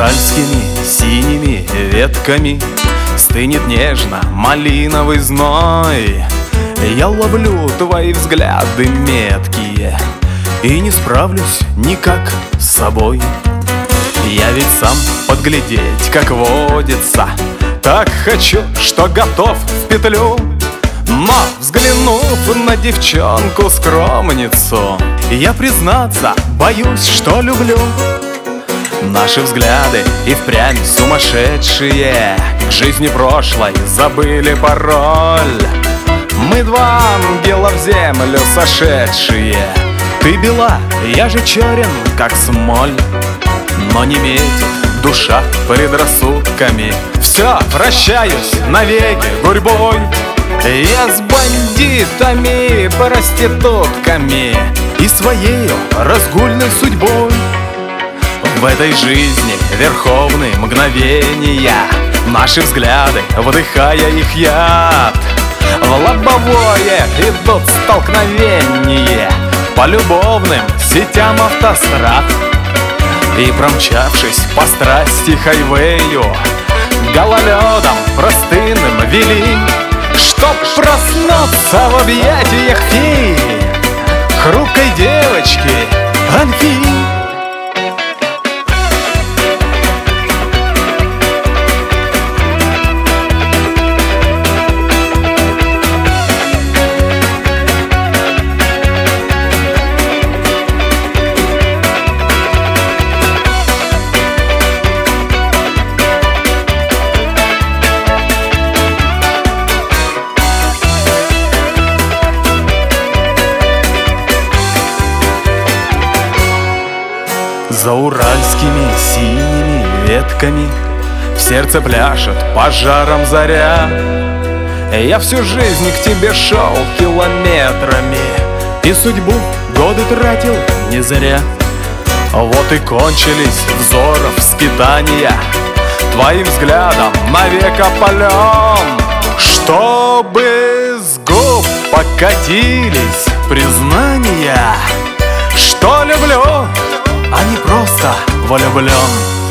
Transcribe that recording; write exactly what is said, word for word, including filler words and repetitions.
уральскими синими ветками стынет нежно малиновый зной. Я ловлю твои взгляды меткие и не справлюсь никак с собой. Я ведь сам подглядеть, как водится, так хочу, что готов в петлю. Но, взглянув на девчонку-скромницу, я, признаться, боюсь, что люблю. Наши взгляды и впрямь сумасшедшие, к жизни прошлой забыли пароль. Мы два ангела в землю сошедшие. Ты бела, я же черен, как смоль. Но не метит душа предрассудками. Все, прощаюсь навеки гурьбой. Я с бандитами, проститутками и своей разгульной судьбой. В этой жизни верховные мгновения, наши взгляды, вдыхая их яд, в лобовое идут столкновения по любовным сетям автострад. И, промчавшись по страсти хайвею, гололедом простынным вели, чтоб проснуться в объятиях феи, хрупкой девочки Анфи. За уральскими синими ветками в сердце пляшет пожаром заря. Я всю жизнь к тебе шел километрами и судьбу годы тратил не зря. Вот и кончились взоров скитания твоим взглядом навек опален, чтобы с губ покатились признания, что люблю, а не просто влюблен.